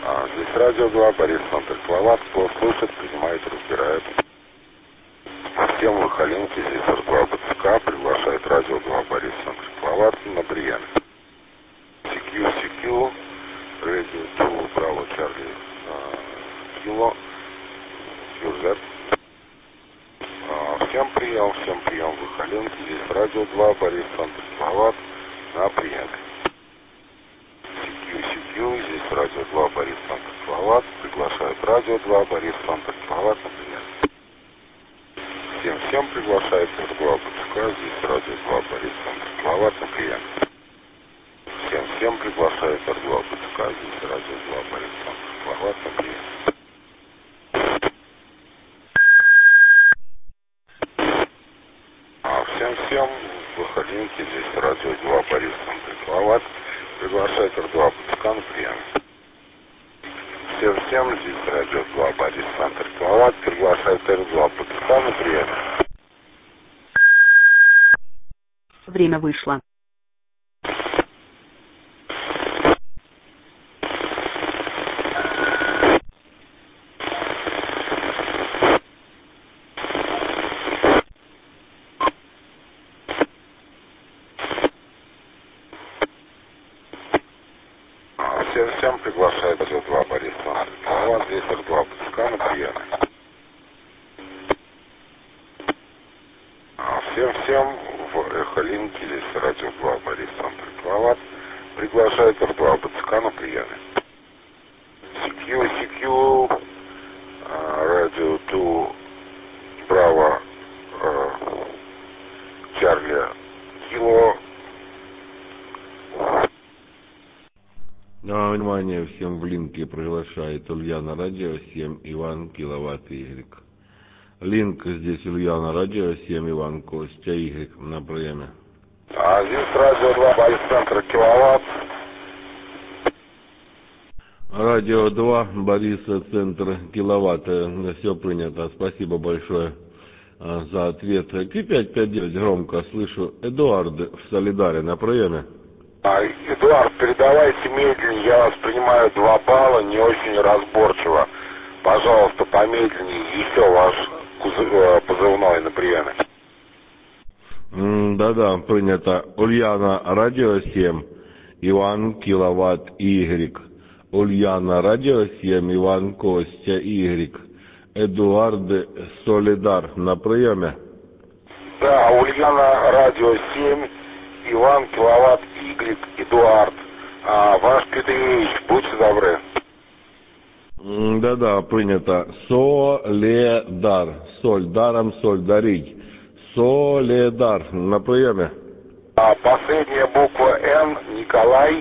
Здесь радио 2, Борис Санта-Клават. Кто слышит, принимает, разбирает. Система Выхоленки, здесь R2 БЦК, приглашает радио 2, Борис Санта-Клават на прием. CQ, Radio 2, Браво, Чарли, Кило, QZ. Всем прием, Выхоленки, здесь радио 2, Борис Санта-Клават на приеме. CQ, здесь радио 2, Борис Санта-Клават, приглашает радио 2, Борис Санта-Клават на приеме. Всем приглашает R2 БЦК, здесь радио 2, Борис Санта-Клават на приеме. Всем приглашает R2 БЦК, здесь радио 2, Борис Санта-Клават на приеме. Всем Выхоленки, здесь радио 2, Борис Санта-Клават, приглашает R2 БЦК на приеме. Всем здесь радио 2, Борис Санта-Клават, приглашает R2 БЦК на приеме. Время вышло. Всем приглашает радио 2, Борис Санта-Клават, здесь R2 БЦК на приеме. Всем Выхоленки, здесь радио 2, Борис Санта-Клават, приглашает R2 БЦК на приеме. CQ, радио 2, Браво, Чарли, Кило. Внимание, всем в линке приглашает Ульяна Радио 7 Иван Киловатт Y. Линк здесь Ульяна Радио 7 Иван Костя Y на приеме. Здесь радио 2 Борис Центр Киловатт. Радио 2 Бориса Центр Киловатт. Все принято. Спасибо большое за ответ. К559 громко слышу. Эдуард в Солидаре на приеме. Эдуард, передавайте медленнее, я вас принимаю 2 балла, не очень разборчиво. Пожалуйста, помедленнее, еще ваш позывной на приеме. Да, принято. Ульяна Радио 7, Иван Киловатт Y. Ульяна Радио 7, Иван Костя Y. Эдуард Солидар на приеме. Да, Ульяна Радио 7, Иван Киловатт Y, Эдуард. Ваш Петрович, будьте добры. Да, принято. Соледар. Соль даром, соль дарить. Соледар на приеме. Последняя буква Н, Николай.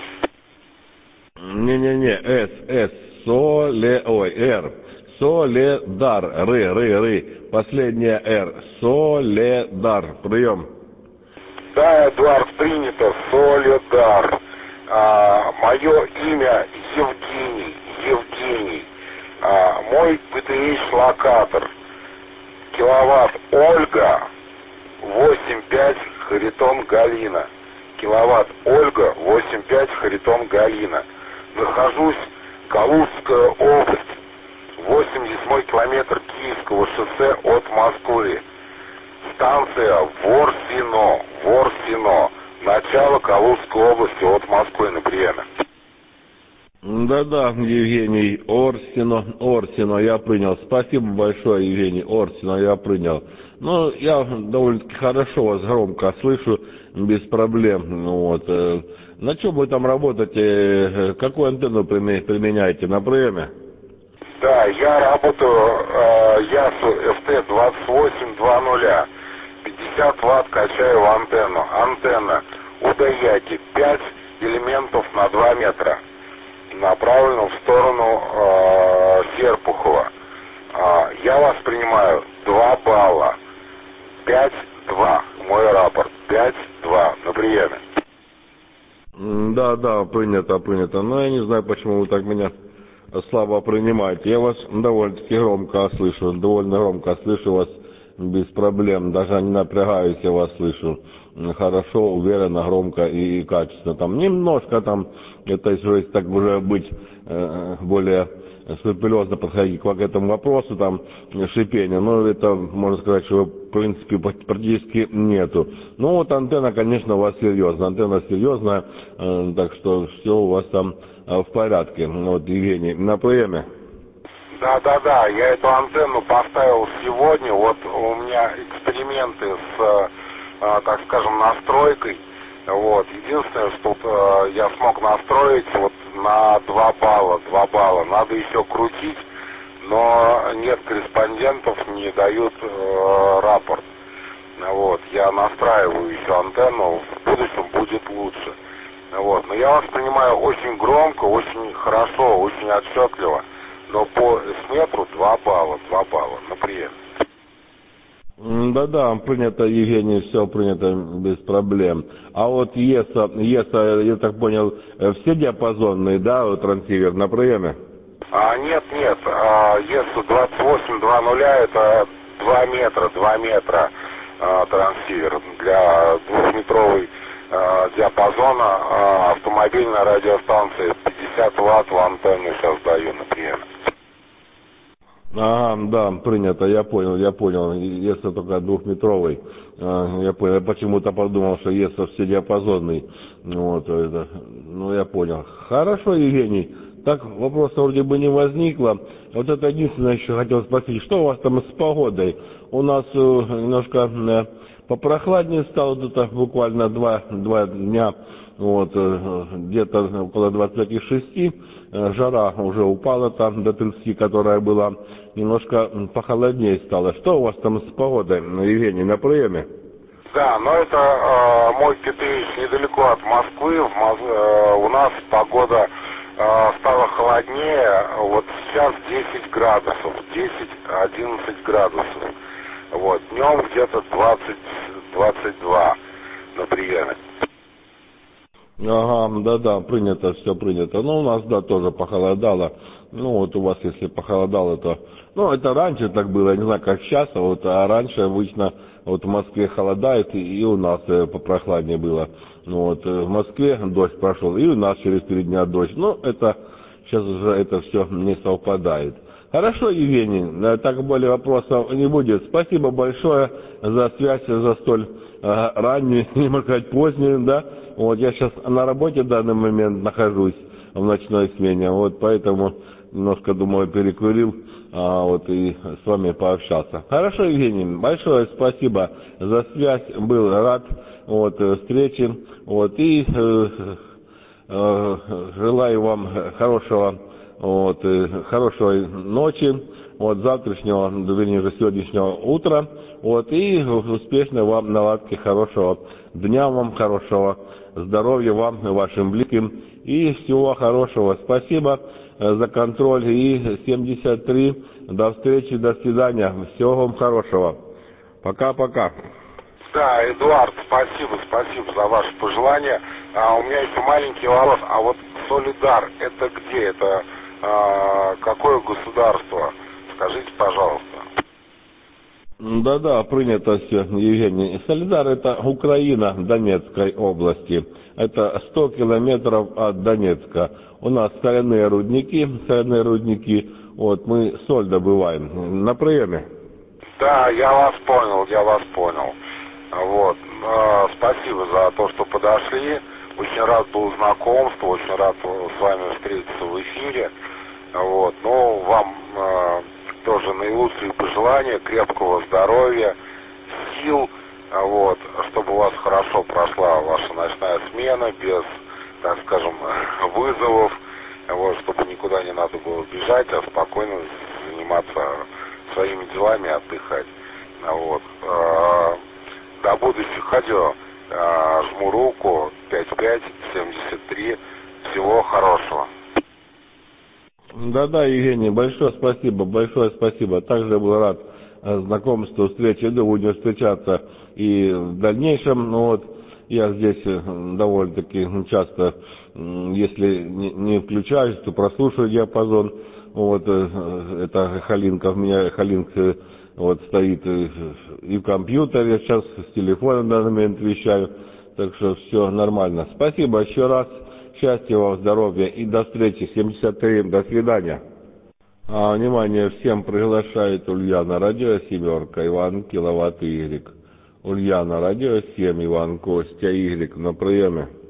Не, С. Р. Соледар. Ры. Последняя Р. Соледар. Прием. Да, Эдуард, принято. Солидар. Мое имя Евгений. Мой ПТХ локатор. Киловатт Ольга 85 Харитон Галина. Киловатт Ольга 85 Харитон Галина. Нахожусь Калужская область. 87 километр Киевского шоссе от Москвы. Станция Ворсино. Начало Калужской области от Москвы на приеме. Да, Евгений Орсино, я принял. Спасибо большое, Евгений Орсино, я принял. Ну, я довольно-таки хорошо вас громко слышу, без проблем. Вот. На чем вы там работаете? Какую антенну применяете на приеме? Да, я работаю Ясу FT2820. 50 Вт качаю в антенну. Антенна Удаяки 5 элементов на 2 метра. Направлена в сторону Серпухова. Я вас принимаю 2 балла. 5-2. Мой рапорт. 5-2 на приеме. Да, принято. Но я не знаю, почему вы так меня слабо принимаете. Я вас довольно-таки громко слышу. Довольно громко слышу вас. без проблем, даже не напрягаюсь, я вас слышу хорошо, уверенно, громко и качественно. Там немножко там, это если так уже быть более скрупулезно подходить к этому вопросу, там шипения, но это можно сказать, что в принципе практически нету. Ну вот антенна, конечно, у вас серьезная, антенна серьезная, так что все у вас там в порядке. Вот, Евгений, на приеме. Да, я эту антенну поставил сегодня, вот у меня эксперименты с, так скажем, настройкой. Вот. Единственное, что я смог настроить вот на 2 балла. Надо еще крутить, но нет корреспондентов, не дают рапорт. Вот. Я настраиваю еще антенну, в будущем будет лучше. Вот. Но я вас понимаю очень громко, очень хорошо, очень отчетливо. Но по S-метру 2 балла на прием. Да, принято, Евгений, все принято без проблем. А вот ЕСА, я так понял, все диапазонные, да, вот трансивер на приеме? Нет, ЕСА 2820 это 2 метра трансивер для 2-метровой диапазона автомобильной радиостанции. 50 ватт в антенну сейчас даю на приеме. Ага, да, принято, я понял, если только 2-метровый, я понял, я почему-то подумал, что если все диапазонный, вот, это, ну, я понял. Хорошо, Евгений, так вопроса вроде бы не возникло, вот это единственное еще хотел спросить, что у вас там с погодой? У нас немножко попрохладнее стало, тут буквально два дня, вот, где-то около 26, жара уже упала там до 30, которая была, немножко похолоднее стало. Что у вас там с погодой, Евгений, на приеме? Да, но это мой Петрович недалеко от Москвы. У нас погода стала холоднее. Вот сейчас 10 градусов, 10-11 градусов. Вот, днем где-то 20-22 на приеме. Ага, да, принято, все принято. Ну, у нас, да, тоже похолодало. Ну, вот у вас, если похолодало, то... Ну, это раньше так было, я не знаю, как сейчас, а раньше обычно вот в Москве холодает, и у нас попрохладнее было. Ну, вот в Москве дождь прошел, и у нас через 3 дня дождь. Ну, это сейчас уже это все не совпадает. Хорошо, Евгений, так более вопросов не будет. Спасибо большое за связь, за столь раннюю, не можно сказать, позднюю, да. Вот я сейчас на работе в данный момент нахожусь в ночной смене, вот поэтому немножко, думаю, перекурил, вот и с вами пообщался. Хорошо, Евгений, большое спасибо за связь, был рад вот встрече, вот и желаю вам хорошей ночи, вот завтрашнего, вернее же сегодняшнего утра, вот и успешной вам наладки, хорошего дня вам, хорошего здоровья вам и вашим близким и всего хорошего. Спасибо за контроль и 73. До встречи, до свидания. Всего вам хорошего. Пока-пока. Да, Эдуард, спасибо за ваши пожелания. У меня еще маленький вопрос. А вот Солидар, это где? Это какое государство? Скажите, пожалуйста. Да, принято все, Евгений. Солидар — это Украина, Донецкой области. Это 100 километров от Донецка. У нас соляные рудники. Вот, мы соль добываем. На приеме. Да, я вас понял. Вот. Спасибо за то, что подошли. Очень рад был знакомству, очень рад с вами встретиться в эфире. Вот. Ну, вам тоже наилучшие пожелания, крепкого здоровья, сил, вот, чтобы у вас хорошо прошла ваша ночная смена, без, так скажем, вызовов, вот, чтобы никуда не надо было бежать, а спокойно заниматься своими делами, отдыхать. Вот. До будущих хотел. Жму руку, 55-73. Всего хорошего. Да, Евгений, большое спасибо. Также был рад знакомству, встрече. Думаю, будем встречаться и в дальнейшем. Ну, вот, я здесь довольно-таки часто, если не включаюсь, то прослушаю диапазон. Вот, это Халинка, у меня Халинк вот стоит и в компьютере, сейчас с телефона в данный момент вещаю, так что все нормально. Спасибо еще раз, счастья вам, здоровья и до встречи, 73, до свидания. Внимание, всем приглашает Ульяна, радио «Семерка», Иван, киловатт Y. Ульяна, радио 7, Иван, Костя, Y на приеме.